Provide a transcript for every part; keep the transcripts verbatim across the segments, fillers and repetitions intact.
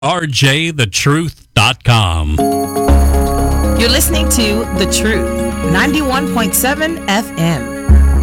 R J the truth dot com. You're listening to The Truth, ninety-one point seven F M.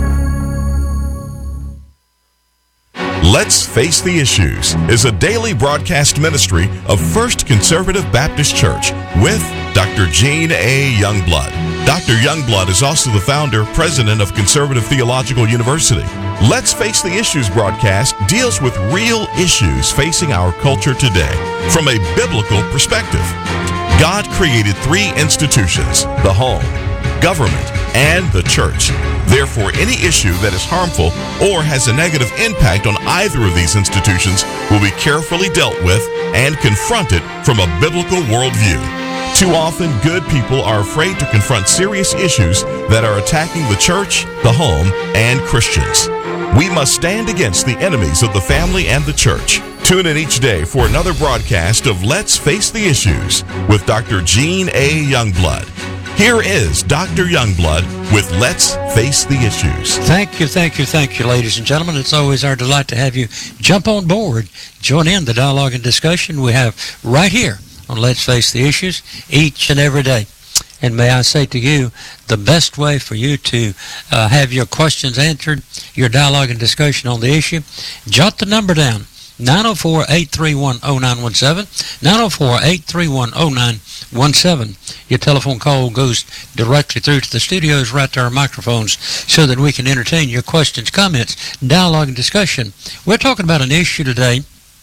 Let's Face the Issues is a daily broadcast ministry of First Conservative Baptist Church with Doctor Gene A. Youngblood. Doctor Youngblood is also the founder, president of Conservative Theological University. Let's Face the Issues broadcast deals with real issues facing our culture today from a biblical perspective. God created three institutions: the home, government, and the church. Therefore, any issue that is harmful or has a negative impact on either of these institutions will be carefully dealt with and confronted from a biblical worldview. Too often, good people are afraid to confront serious issues that are attacking the church, the home, and Christians. We must stand against the enemies of the family and the church. Tune in each day for another broadcast of Let's Face the Issues with Doctor Gene A. Youngblood. Here is Doctor Youngblood with Let's Face the Issues. Thank you, thank you, thank you, ladies and gentlemen. It's always our delight to have you jump on board, join in the dialogue and discussion we have right here on Let's Face the Issues each and every day. And may I say to you, the best way for you to uh, have your questions answered, your dialogue and discussion on the issue, jot the number down, nine oh four, eight three one, oh nine one seven, nine oh four, eight three one, oh nine one seven. Your telephone call goes directly through to the studios, right to our microphones, so that we can entertain your questions, comments, dialogue, and discussion. We're talking about an issue today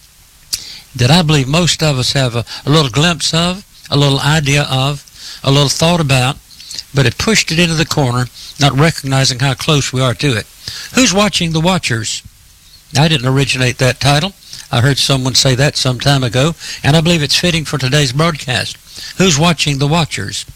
that I believe most of us have a, a little glimpse of, a little idea of, a little thought about, but it pushed it into the corner, not recognizing how close we are to it. Who's watching the watchers? I didn't originate that title. I heard someone say that some time ago, and I believe it's fitting for today's broadcast. Who's watching the watchers?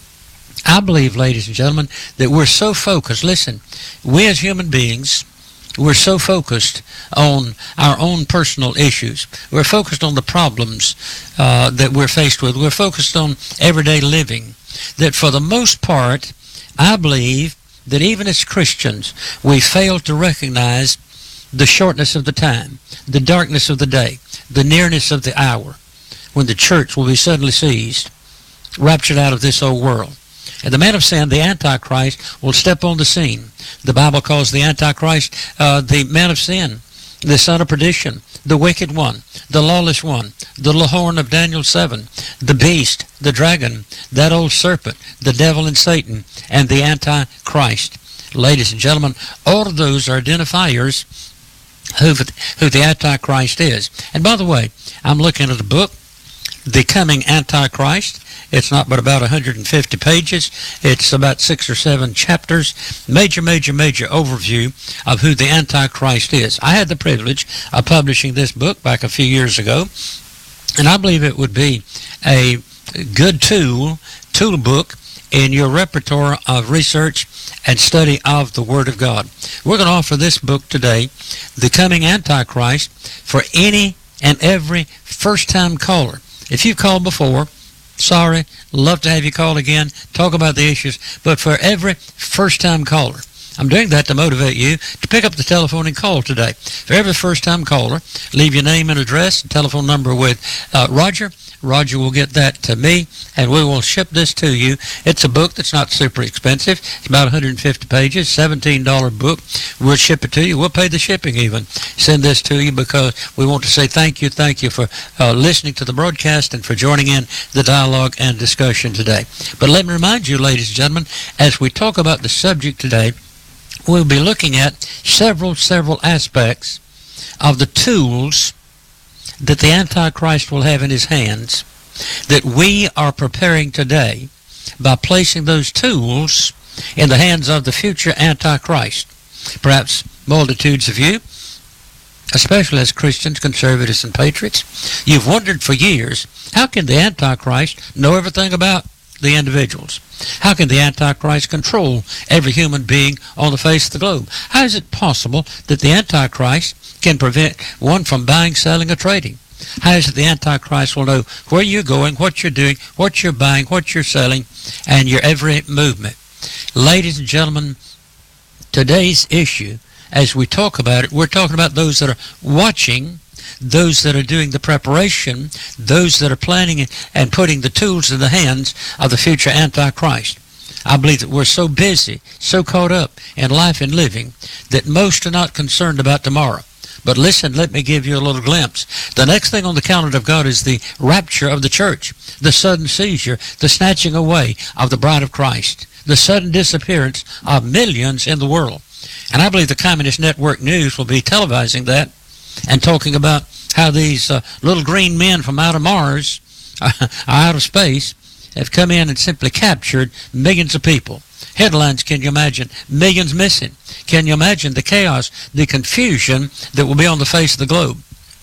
I believe, ladies and gentlemen, that we're so focused. Listen, we as human beings, we're so focused on our own personal issues. We're focused on the problems uh, that we're faced with. We're focused on everyday living. That for the most part, I believe that even as Christians, we fail to recognize the shortness of the time, the darkness of the day, the nearness of the hour, when the church will be suddenly seized, raptured out of this old world. And the man of sin, the Antichrist, will step on the scene. The Bible calls the Antichrist uh, the man of sin, the son of perdition, the wicked one, the lawless one, the little horn of Daniel seven, the beast, the dragon, that old serpent, the devil and Satan, and the Antichrist. Ladies and gentlemen, all of those are identifiers who, who the Antichrist is. And by the way, I'm looking at a book, The Coming Antichrist. It's not but about one hundred fifty pages. It's about six or seven chapters. Major, major, major overview of who the Antichrist is. I had the privilege of publishing this book back a few years ago, and I believe it would be a good tool, tool book in your repertoire of research and study of the Word of God. We're going to offer this book today, The Coming Antichrist, for any and every first-time caller. If you've called before, sorry, love to have you call again, talk about the issues, but for every first-time caller, I'm doing that to motivate you to pick up the telephone and call today. For every first-time caller, leave your name and address and telephone number with uh, Roger. Roger will get that to me, and we will ship this to you. It's a book that's not super expensive. It's about one hundred fifty pages, seventeen dollars book. We'll ship it to you. We'll pay the shipping even. Send this to you because we want to say thank you, thank you for uh, listening to the broadcast and for joining in the dialogue and discussion today. But let me remind you, ladies and gentlemen, as we talk about the subject today, we'll be looking at several, several aspects of the tools that the Antichrist will have in his hands that we are preparing today by placing those tools in the hands of the future Antichrist. Perhaps multitudes of you, especially as Christians, conservatives, and patriots, you've wondered for years, how can the Antichrist know everything about the individuals? How can the Antichrist control every human being on the face of the globe? How is it possible that the Antichrist can prevent one from buying, selling, or trading? How is it the Antichrist will know where you're going, what you're doing, what you're buying, what you're selling, and your every movement? Ladies and gentlemen, today's issue, as we talk about it, we're talking about those that are watching those that are doing the preparation, those that are planning and putting the tools in the hands of the future Antichrist. I believe that we're so busy, so caught up in life and living, that most are not concerned about tomorrow. But listen, let me give you a little glimpse. The next thing on the calendar of God is the rapture of the church, the sudden seizure, the snatching away of the bride of Christ, the sudden disappearance of millions in the world. And I believe the Communist Network News will be televising that and talking about how these uh, little green men from out of Mars, uh, out of space, have come in and simply captured millions of people. Headlines, can you imagine? Millions missing. Can you imagine the chaos, the confusion that will be on the face of the globe?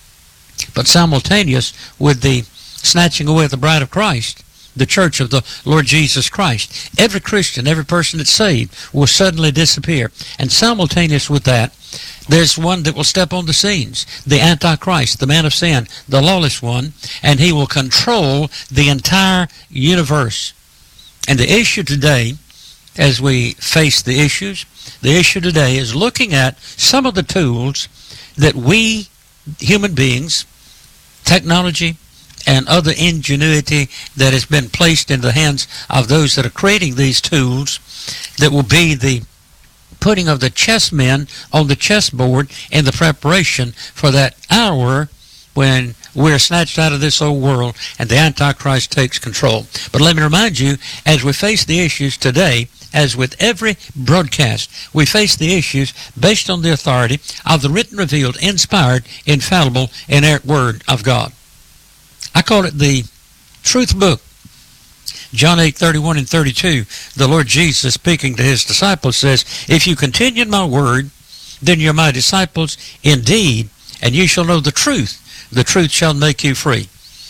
But simultaneous with the snatching away of the bride of Christ, the church of the Lord Jesus Christ, every Christian, every person that's saved will suddenly disappear. And simultaneous with that, there's one that will step on the scenes, the Antichrist, the man of sin, the lawless one, and he will control the entire universe. And the issue today, as we face the issues, the issue today is looking at some of the tools that we, human beings, technology, and other ingenuity that has been placed in the hands of those that are creating these tools that will be the putting of the chessmen on the chessboard in the preparation for that hour when we're snatched out of this old world and the Antichrist takes control. But let me remind you, as we face the issues today, as with every broadcast, we face the issues based on the authority of the written, revealed, inspired, infallible, inerrant Word of God. I call it the Truth Book. John eight, thirty-one and thirty-two, the Lord Jesus speaking to his disciples says, "If you continue in my word, then you're my disciples indeed, and you shall know the truth. The truth shall make you free."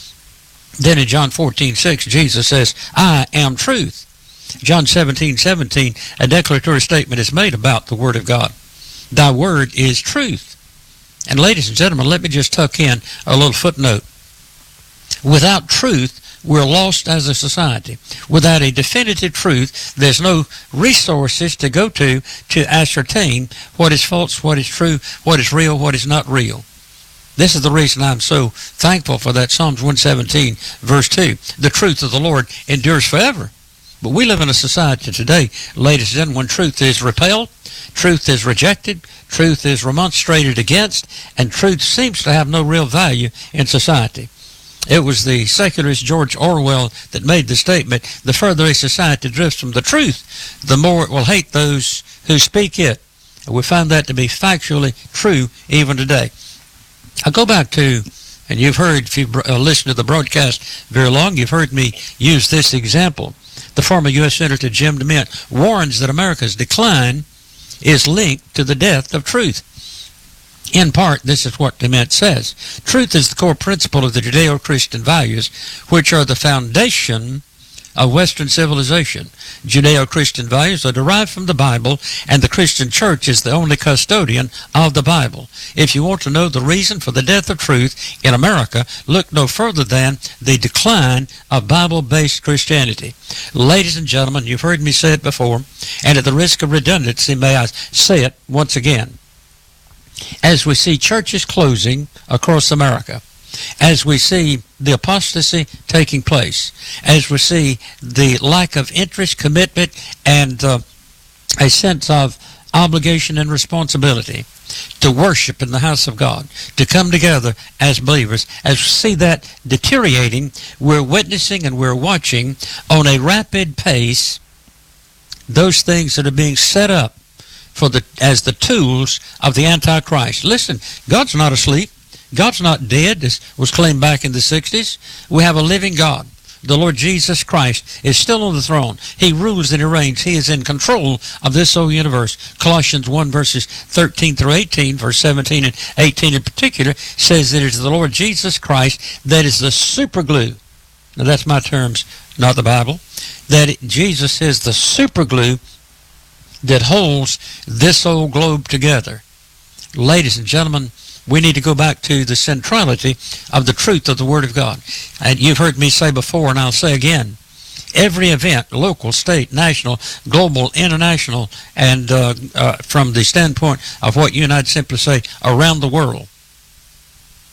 Then in John fourteen, six, Jesus says, "I am truth." John seventeen, seventeen, a declaratory statement is made about the Word of God. Thy word is truth. And ladies and gentlemen, let me just tuck in a little footnote. Without truth, we're lost as a society. Without a definitive truth, there's no resources to go to to ascertain what is false, what is true, what is real, what is not real. This is the reason I'm so thankful for that Psalms one seventeen, verse two. The truth of the Lord endures forever. But we live in a society today, ladies and gentlemen, when truth is repelled, truth is rejected, truth is remonstrated against, and truth seems to have no real value in society. It was the secularist George Orwell that made the statement, the further a society drifts from the truth, the more it will hate those who speak it. And we find that to be factually true even today. I go back to, and you've heard, if you've listened to the broadcast very long, you've heard me use this example. The former U S Senator Jim DeMint warns that America's decline is linked to the death of truth. In part, this is what DeMint says. Truth is the core principle of the Judeo-Christian values, which are the foundation of Western civilization. Judeo-Christian values are derived from the Bible, and the Christian church is the only custodian of the Bible. If you want to know the reason for the death of truth in America, look no further than the decline of Bible-based Christianity. Ladies and gentlemen, you've heard me say it before, and at the risk of redundancy, may I say it once again. As we see churches closing across America, as we see the apostasy taking place, as we see the lack of interest, commitment, and uh, a sense of obligation and responsibility to worship in the house of God, to come together as believers, as we see that deteriorating, we're witnessing and we're watching on a rapid pace those things that are being set up for the as the tools of the Antichrist. Listen, God's not asleep. God's not dead, as was claimed back in the sixties. We have a living God. The Lord Jesus Christ is still on the throne. He rules and he reigns. He is in control of this whole universe. Colossians one, verses thirteen through eighteen, verse seventeen and eighteen in particular, says that it is the Lord Jesus Christ that is the super glue. Now that's my terms, not the Bible. That it, Jesus is the super glue that holds this old globe together. Ladies and gentlemen, we need to go back to the centrality of the truth of the Word of God. And you've heard me say before, and I'll say again, every event, local, state, national, global, international, and uh, uh, from the standpoint of what you and I'd simply say, around the world,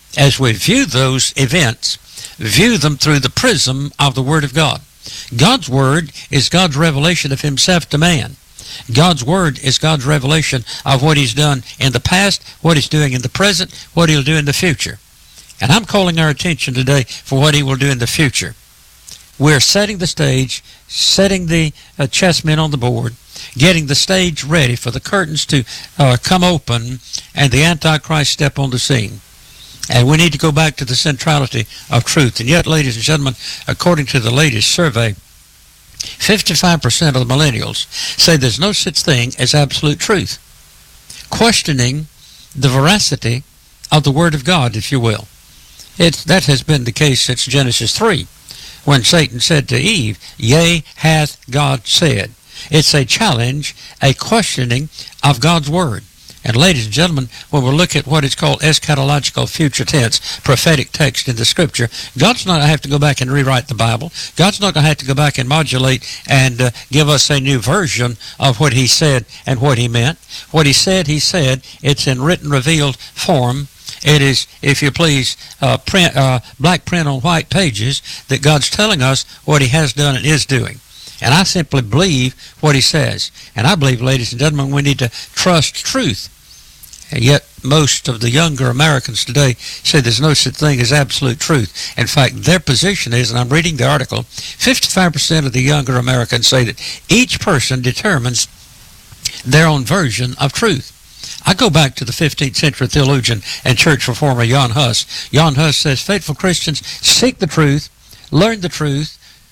as we view those events, view them through the prism of the Word of God. God's Word is God's revelation of himself to man. God's Word is God's revelation of what he's done in the past, what he's doing in the present, what he'll do in the future. And I'm calling our attention today for what he will do in the future. We're setting the stage, setting the uh, chessmen on the board, getting the stage ready for the curtains to uh, come open and the Antichrist step on the scene. And we need to go back to the centrality of truth. And yet, ladies and gentlemen, according to the latest survey, fifty-five percent of the millennials say there's no such thing as absolute truth, questioning the veracity of the Word of God, if you will. It, that has been the case since Genesis three, when Satan said to Eve, "Yea, hath God said." It's a challenge, a questioning of God's Word. And ladies and gentlemen, when we look at what is called eschatological future tense, prophetic text in the Scripture, God's not going to have to go back and rewrite the Bible. God's not going to have to go back and modulate and uh, give us a new version of what he said and what he meant. What he said, he said. It's in written, revealed form. It is, if you please, uh, print, uh, black print on white pages that God's telling us what he has done and is doing. And I simply believe what he says. And I believe, ladies and gentlemen, we need to trust truth. And yet most of the younger Americans today say there's no such thing as absolute truth. In fact, their position is, and I'm reading the article, fifty-five percent of the younger Americans say that each person determines their own version of truth. I go back to the fifteenth century theologian and church reformer Jan Hus. Jan Hus says, faithful Christians seek the truth, learn the truth,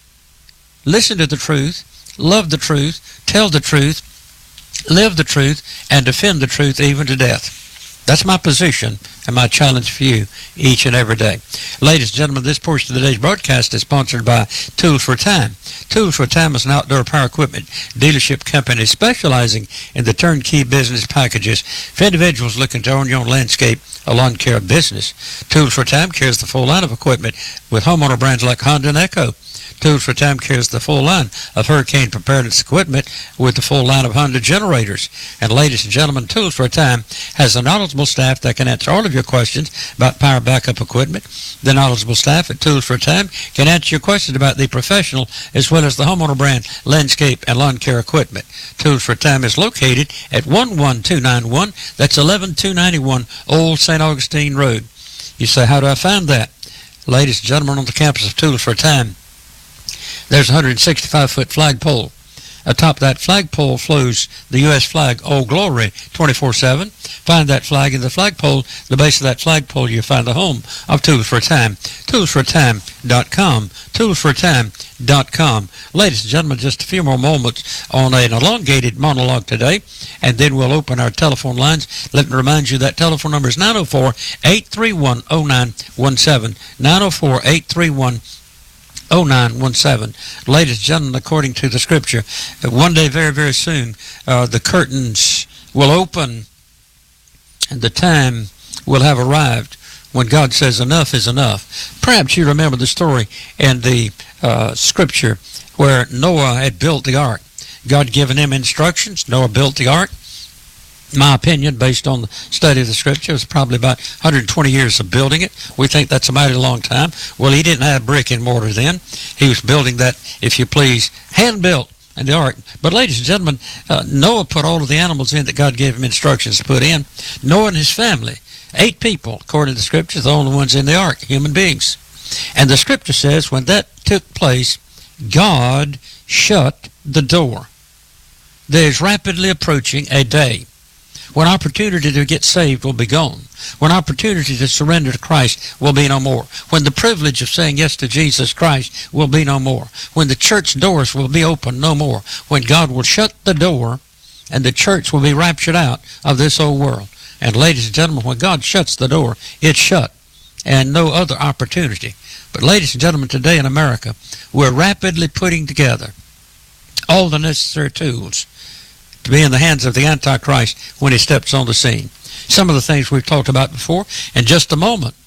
listen to the truth, love the truth, tell the truth, live the truth, and defend the truth even to death. That's my position and my challenge for you each and every day. Ladies and gentlemen, this portion of today's broadcast is sponsored by Tools for Time. Tools for Time is an outdoor power equipment dealership company specializing in the turnkey business packages for individuals looking to own your own landscape or lawn care business. Tools for Time carries the full line of equipment with homeowner brands like Honda and Echo. Tools for Time carries the full line of hurricane preparedness equipment with the full line of Honda generators. And ladies and gentlemen, Tools for Time has a knowledgeable staff that can answer all of your questions about power backup equipment. The knowledgeable staff at Tools for Time can answer your questions about the professional as well as the homeowner brand landscape and lawn care equipment. Tools for Time is located at one one two nine one. That's eleven two ninety-one Old Saint Augustine Road. You say, how do I find that? Ladies and gentlemen, on the campus of Tools for Time, there's a one hundred sixty-five foot flagpole. Atop that flagpole flows the U S flag, Old Glory, twenty-four seven. Find that flag in the flagpole. The base of that flagpole, you'll find the home of Tools for Time. tools for time dot com. tools for time dot com. Ladies and gentlemen, just a few more moments on an elongated monologue today, and then we'll open our telephone lines. Let me remind you that telephone number is nine oh four, eight three one, oh nine one seven. nine oh four, eight three one, oh nine one seven. Ladies and gentlemen, according to the Scripture, one day very, very soon, uh, the curtains will open and the time will have arrived when God says enough is enough. Perhaps you remember the story in the uh, Scripture where Noah had built the ark. God given him instructions. Noah built the ark. My opinion, based on the study of the Scripture, was probably about one hundred twenty years of building it. We think that's a mighty long time. Well, he didn't have brick and mortar then. He was building that, if you please, hand-built in the ark. But ladies and gentlemen, uh, Noah put all of the animals in that God gave him instructions to put in. Noah and his family, eight people, according to the Scripture, the only ones in the ark, human beings. And the Scripture says when that took place, God shut the door. There is rapidly approaching a day when opportunity to get saved will be gone, when opportunity to surrender to Christ will be no more, when the privilege of saying yes to Jesus Christ will be no more, when the church doors will be open no more, when God will shut the door and the church will be raptured out of this old world. And ladies and gentlemen, when God shuts the door, it's shut and no other opportunity. But ladies and gentlemen, today in America, we're rapidly putting together all the necessary tools to be in the hands of the Antichrist when he steps on the scene. Some of the things we've talked about before. In just a moment,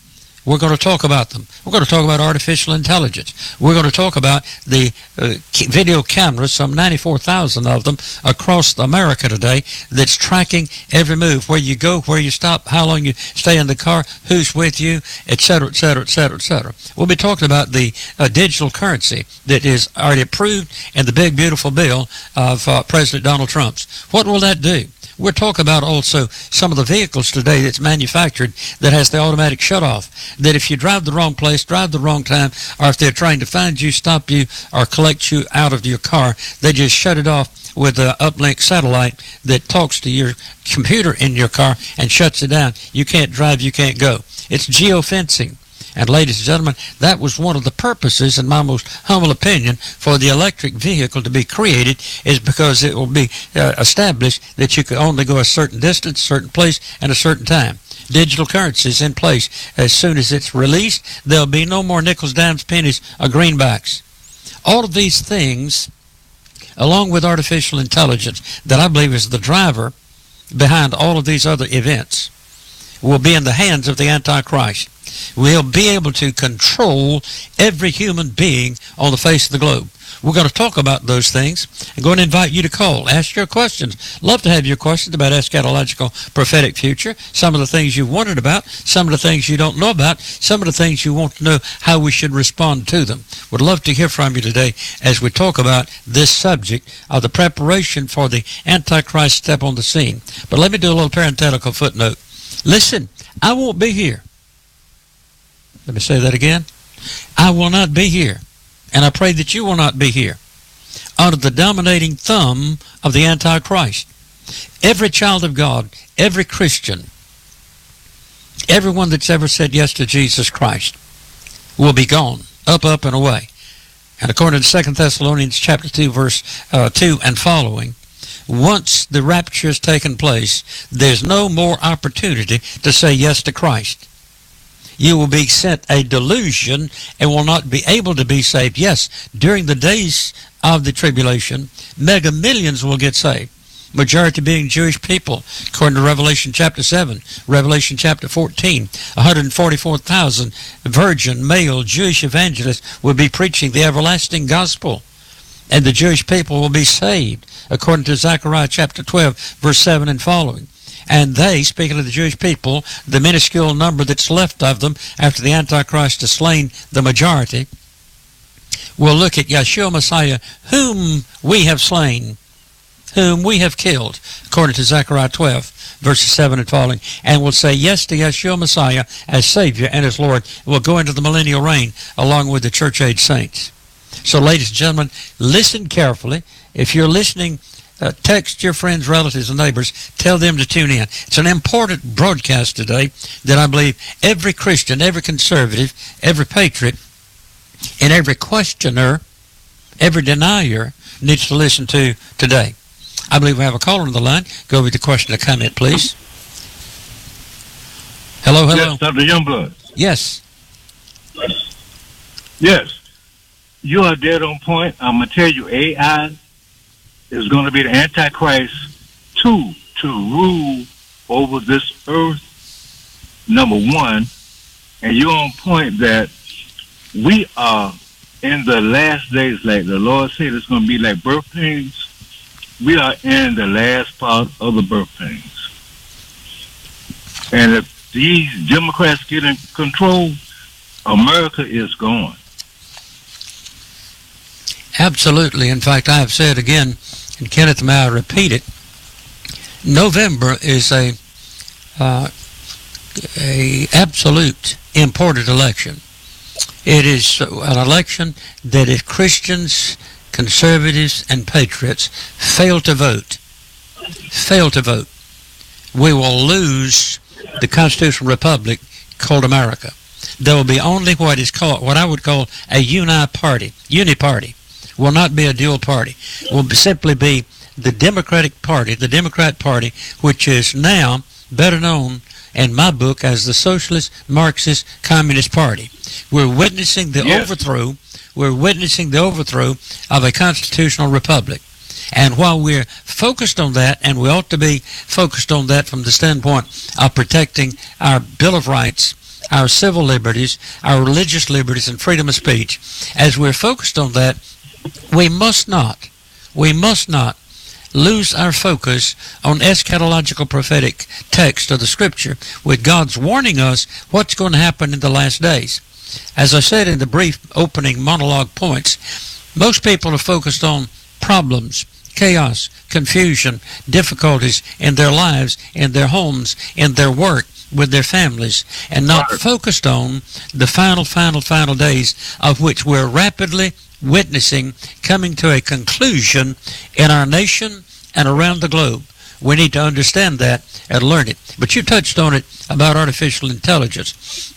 We're going to talk about them. We're going to talk about artificial intelligence. We're going to talk about the uh, video cameras, some ninety-four thousand of them across America today, that's tracking every move, where you go, where you stop, how long you stay in the car, who's with you, et cetera, et cetera, et cetera, et cetera. We'll be talking about the uh, digital currency that is already approved in the big, beautiful bill of uh, President Donald Trump's. What will that do? We're talking about also some of the vehicles today that's manufactured that has the automatic shut-off, that if you drive the wrong place, drive the wrong time, or if they're trying to find you, stop you, or collect you out of your car, they just shut it off with an uplink satellite that talks to your computer in your car and shuts it down. You can't drive, you can't go. It's geofencing. And ladies and gentlemen, that was one of the purposes, in my most humble opinion, for the electric vehicle to be created, is because it will be uh, established that you can only go a certain distance, a certain place, and a certain time. Digital currency is in place. As soon as it's released, there'll be no more nickels, dimes, pennies, or greenbacks. All of these things, along with artificial intelligence, that I believe is the driver behind all of these other events, will be in the hands of the Antichrist. We'll be able to control every human being on the face of the globe. We're going to talk about those things. I'm going to invite you to call. Ask your questions. Love to have your questions about eschatological prophetic future, some of the things you wondered about, some of the things you don't know about, some of the things you want to know how we should respond to them. Would love to hear from you today as we talk about this subject of the preparation for the Antichrist step on the scene. But let me do a little parenthetical footnote. Listen, I won't be here. Let me say that again. I will not be here, and I pray that you will not be here, under the dominating thumb of the Antichrist. Every child of God, every Christian, everyone that's ever said yes to Jesus Christ will be gone, up, up, and away. And according to Second Thessalonians chapter two, verse uh, two and following, once the rapture has taken place, there's no more opportunity to say yes to Christ. You will be sent a delusion and will not be able to be saved. Yes, during the days of the tribulation, mega millions will get saved, majority being Jewish people, according to Revelation chapter seven, Revelation chapter fourteen. one hundred forty-four thousand virgin male Jewish evangelists will be preaching the everlasting gospel, and the Jewish people will be saved, according to Zechariah chapter twelve, verse seven and following. And they, speaking of the Jewish people, the minuscule number that's left of them after the Antichrist has slain the majority, will look at Yeshua Messiah, whom we have slain, whom we have killed, according to Zechariah twelve, verses seven and following, and will say yes to Yeshua Messiah as Savior and as Lord, and will go into the millennial reign along with the church-age saints. So, ladies and gentlemen, listen carefully. If you're listening, Uh, text your friends, relatives, and neighbors. Tell them to tune in. It's an important broadcast today that I believe every Christian, every conservative, every patriot, and every questioner, every denier needs to listen to today. I believe we have a caller on the line. Go with the question or comment, please. Hello, hello. Yes, Doctor Youngblood. Yes. Yes. You are dead on point. I'm going to tell you, A I is going to be the Antichrist tool to rule over this earth, number one. And you're on point that we are in the last days, like the Lord said, it's going to be like birth pains. We are in the last part of the birth pains. And if these Democrats get in control, America is gone. Absolutely. In fact, I have said again, and Kenneth, may I repeat it, November is a uh, a absolute important election. It is an election that if Christians, conservatives, and patriots fail to vote, fail to vote, we will lose the constitutional republic called America. There will be only what is called, what I would call a uni-party, uni-party. Will not be a dual party. Will be simply be the Democratic Party, the Democrat Party, which is now better known in my book as the Socialist Marxist Communist Party. We're witnessing the yes. overthrow. We're witnessing the overthrow of a constitutional republic. And while we're focused on that, and we ought to be focused on that from the standpoint of protecting our Bill of Rights our civil liberties, our religious liberties, and freedom of speech. As we're focused on that, we must not, we must not lose our focus on eschatological prophetic text of the Scripture, with God's warning us what's going to happen in the last days. As I said in the brief opening monologue points, most people are focused on problems, chaos, confusion, difficulties in their lives, in their homes, in their work, with their families, and not focused on the final, final, final days of which we're rapidly witnessing coming to a conclusion in our nation and around the globe. We need to understand that and learn it. But you touched on it about artificial intelligence.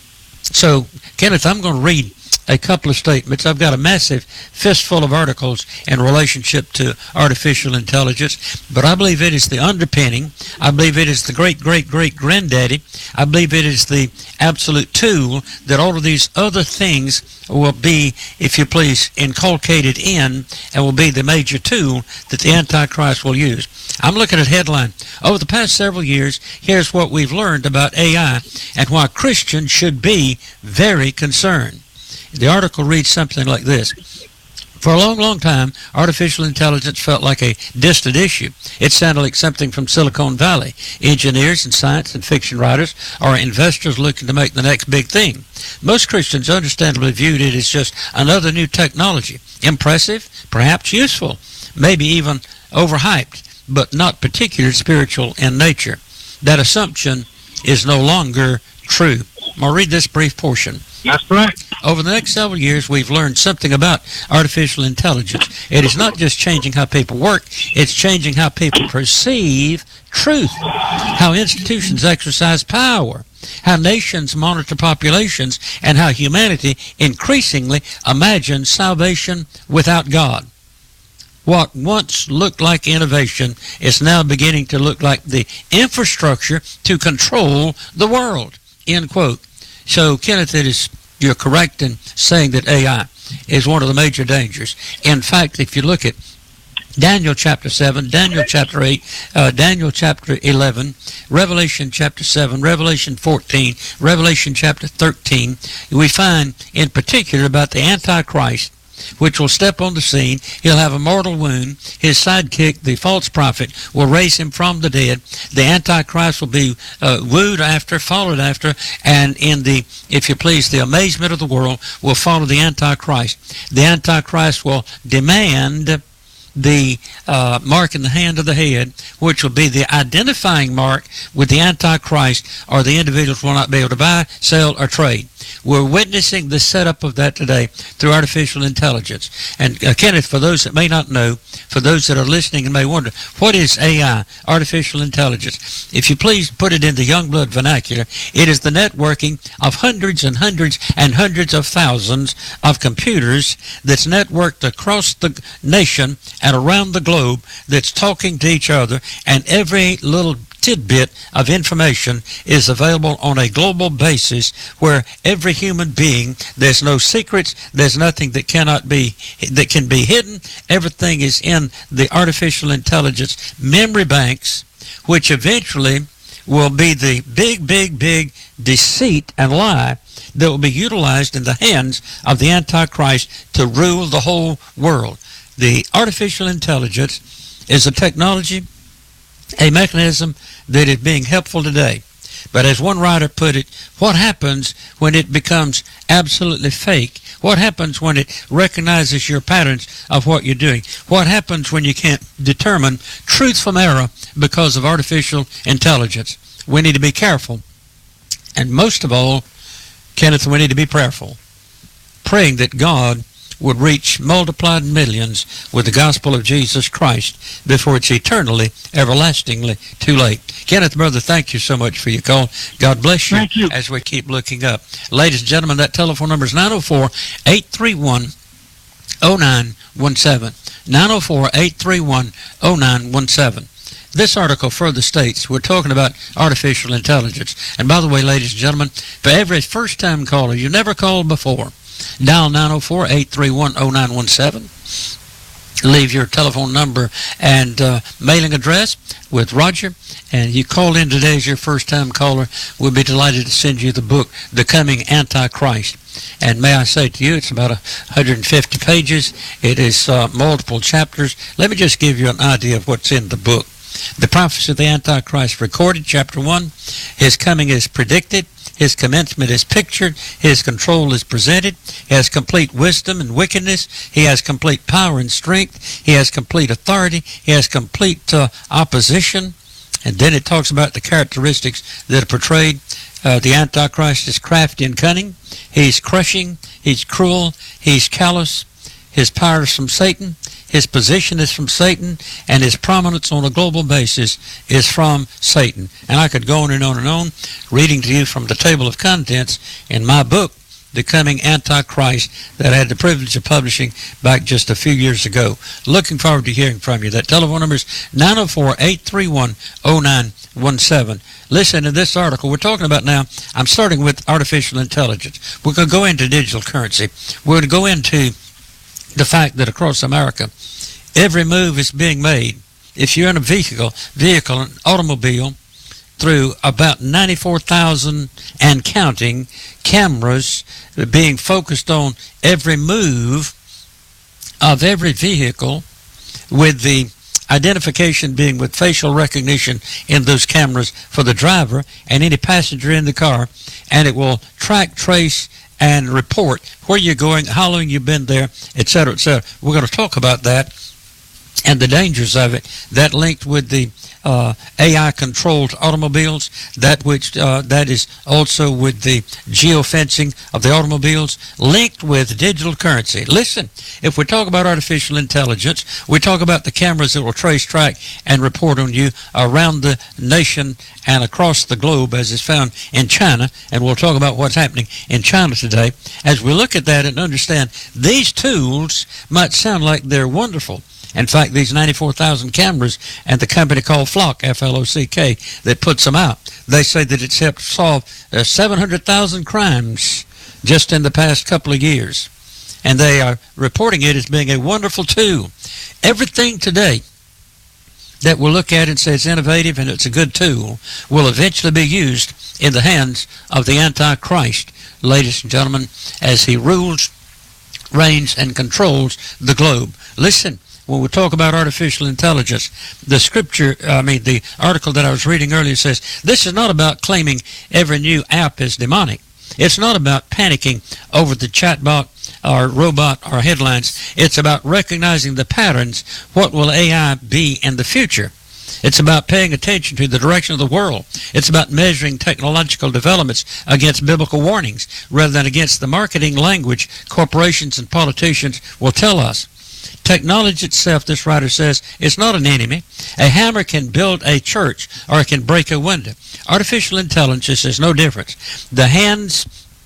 So, Kenneth, I'm going to read a couple of statements. I've got a massive fistful of articles in relationship to artificial intelligence, but I believe it is the underpinning. I believe it is the great, great, great granddaddy. I believe it is the absolute tool that all of these other things will be, if you please, inculcated in, and will be the major tool that the Antichrist will use. I'm looking at headline. Over the past several years, here's what we've learned about A I and why Christians should be very concerned. The article reads something like this. For a long, long time, artificial intelligence felt like a distant issue. It sounded like something from Silicon Valley. Engineers and science and fiction writers are investors looking to make the next big thing. Most Christians understandably viewed it as just another new technology. Impressive, perhaps useful, maybe even overhyped, but not particularly spiritual in nature. That assumption is no longer true. I'll read this brief portion. That's right. Over the next several years, we've learned something about artificial intelligence. It is not just changing how people work, it's changing how people perceive truth, how institutions exercise power, how nations monitor populations, and how humanity increasingly imagines salvation without God. What once looked like innovation is now beginning to look like the infrastructure to control the world. End quote. So, Kenneth, it is, you're correct in saying that A I is one of the major dangers. In fact, if you look at Daniel chapter seven, Daniel chapter eight, uh, Daniel chapter eleven, Revelation chapter seven, Revelation fourteen, Revelation chapter thirteen, we find in particular about the Antichrist, which will step on the scene. He'll have a mortal wound. His sidekick, the false prophet, will raise him from the dead. The Antichrist will be uh, wooed after, followed after, and in the, if you please, the amazement of the world will follow the Antichrist. The Antichrist will demand the uh, mark in the hand of the head, which will be the identifying mark with the Antichrist, or the individuals will not be able to buy, sell, or trade. We're witnessing the setup of that today through artificial intelligence. And uh, Kenneth, for those that may not know, for those that are listening and may wonder, what is A I, artificial intelligence? If you please put it in the Youngblood vernacular, it is the networking of hundreds and hundreds and hundreds of thousands of computers that's networked across the nation and around the globe, that's talking to each other, and every little tidbit of information is available on a global basis, where every human being, there's no secrets, there's nothing that cannot be, that can be hidden. Everything is in the artificial intelligence memory banks, which eventually will be the big, big, big deceit and lie that will be utilized in the hands of the Antichrist to rule the whole world. The artificial intelligence is a technology, a mechanism that is being helpful today. But as one writer put it, what happens when it becomes absolutely fake? What happens when it recognizes your patterns of what you're doing? What happens when you can't determine truth from error because of artificial intelligence? We need to be careful. And most of all, Kenneth, we need to be prayerful, praying that God would reach multiplied millions with the gospel of Jesus Christ before it's eternally, everlastingly too late. Kenneth, brother, thank you so much for your call. God bless you, Thank you. as we keep looking up. Ladies and gentlemen, that telephone number is nine oh four, eight three one, oh nine one seven. nine oh four, eight three one, oh nine one seven. This article further states we're talking about artificial intelligence. And by the way, ladies and gentlemen, for every first-time caller you never called before, dial nine oh four, eight three one, oh nine one seven. leave your telephone number and uh, mailing address with Roger, and you call in today as your first-time caller. We'll be delighted to send you the book, The Coming Antichrist. And may I say to you, it's about one hundred fifty pages. It is uh, multiple chapters. Let me just give you an idea of what's in the book. The prophecy of the Antichrist recorded, chapter one. His coming is predicted. His commencement is pictured. His control is presented. He has complete wisdom and wickedness. He has complete power and strength. He has complete authority. He has complete uh, opposition. And then it talks about the characteristics that are portrayed. Uh, the Antichrist is crafty and cunning. He's crushing. He's cruel. He's callous. His power is from Satan. His position is from Satan, and his prominence on a global basis is from Satan. And I could go on and on and on, reading to you from the table of contents in my book, The Coming Antichrist, that I had the privilege of publishing back just a few years ago. Looking forward to hearing from you. That telephone number is nine oh four, eight three one, oh nine one seven. Listen to this article. We're talking about now, I'm starting with artificial intelligence. We're going to go into digital currency. We're going to go into the fact that across America, every move is being made. If you're in a vehicle, vehicle, an automobile, through about ninety-four thousand and counting cameras being focused on every move of every vehicle, with the identification being with facial recognition in those cameras for the driver and any passenger in the car, and it will track, trace, and report where you're going, how long you've been there, et cetera, et cetera. We're going to talk about that and the dangers of it. That linked with the uh, A I-controlled automobiles, that which uh, that is also with the geofencing of the automobiles, linked with digital currency. Listen, if we talk about artificial intelligence, we talk about the cameras that will trace, track, and report on you around the nation and across the globe, as is found in China, and we'll talk about what's happening in China today. As we look at that and understand, these tools might sound like they're wonderful. In fact, these ninety-four thousand cameras and the company called Flock, F L O C K, that puts them out, they say that it's helped solve uh, seven hundred thousand crimes just in the past couple of years. And they are reporting it as being a wonderful tool. Everything today that we'll look at and say it's innovative and it's a good tool will eventually be used in the hands of the Antichrist, ladies and gentlemen, as he rules, reigns, and controls the globe. Listen, when we talk about artificial intelligence, the scripture, I mean, the article that I was reading earlier says, this is not about claiming every new app is demonic. It's not about panicking over the chatbot or robot or headlines. It's about recognizing the patterns. What will A I be in the future? It's about paying attention to the direction of the world. It's about measuring technological developments against biblical warnings rather than against the marketing language corporations and politicians will tell us. Technology itself, this writer says, is not an enemy. A hammer can build a church or it can break a window. Artificial intelligence is no different. The hands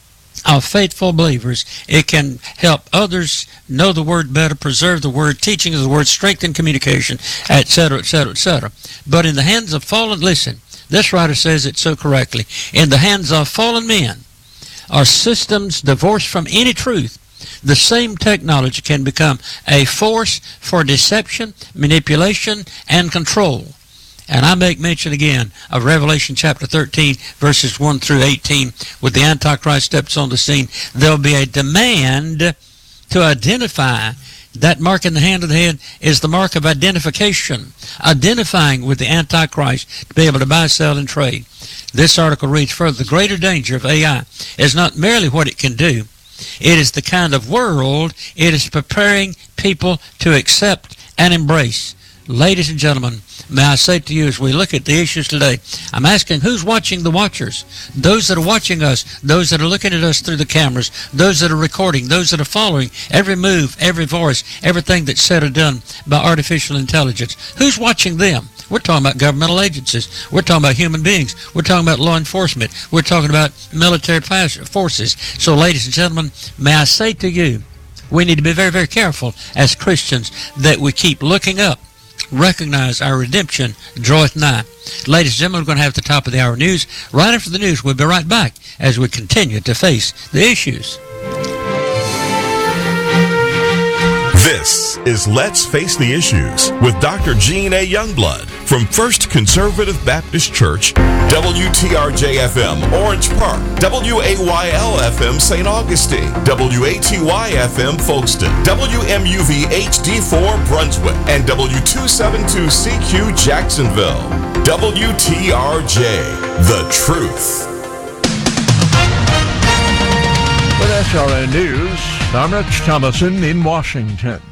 of faithful believers, it can help others know the word better, preserve the word, teaching of the word, strengthen communication, et cetera, et cetera, et cetera. But in the hands of fallen, listen, this writer says it so correctly, in the hands of fallen men are systems divorced from any truth. The same technology can become a force for deception, manipulation, and control. And I make mention again of Revelation chapter thirteen, verses one through eighteen, when the Antichrist steps on the scene. There'll be a demand to identify. That mark in the hand of the head is the mark of identification, identifying with the Antichrist to be able to buy, sell, and trade. This article reads further, the greater danger of A I is not merely what it can do. It is the kind of world it is preparing people to accept and embrace. Ladies and gentlemen, may I say to you as we look at the issues today, I'm asking who's watching the watchers? Those that are watching us, those that are looking at us through the cameras, those that are recording, those that are following every move, every voice, everything that's said or done by artificial intelligence. Who's watching them? We're talking about governmental agencies. We're talking about human beings. We're talking about law enforcement. We're talking about military forces. So, ladies and gentlemen, may I say to you, we need to be very, very careful as Christians that we keep looking up, recognize our redemption draweth nigh. Ladies and gentlemen, we're going to have the top of the hour news. Right after the news, we'll be right back as we continue to face the issues. This is Let's Face the Issues with Doctor Gene A. Youngblood from First Conservative Baptist Church, W T R J F M, Orange Park, W A Y L F M, Saint Augustine, W A T Y F M, Folkestone, W M U V H D four, Brunswick, and W two seventy-two C Q, Jacksonville. W T R J, The Truth. With S R N News, I'm Rich Thomason in Washington.